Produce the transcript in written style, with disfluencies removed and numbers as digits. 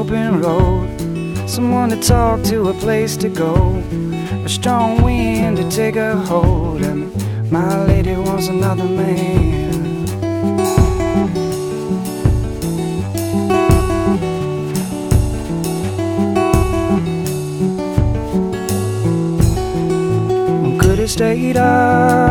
open road, someone to talk to, a place to go, a strong wind to take a hold of me. My lady wants another man. Could have stayed up